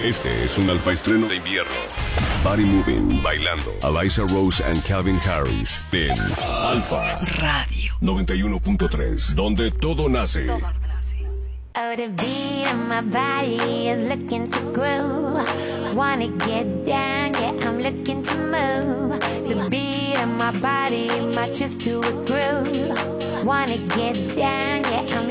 Este es un alfa estreno de invierno. Body Moving, bailando. Eliza Rose and Calvin Harris en Alfa Radio 91.3, donde todo nace. Oh, the beat of my body is looking to groove. Wanna get down, yeah, I'm looking to move. The beat of my body matches to a groove. Wanna get down, yeah, I'm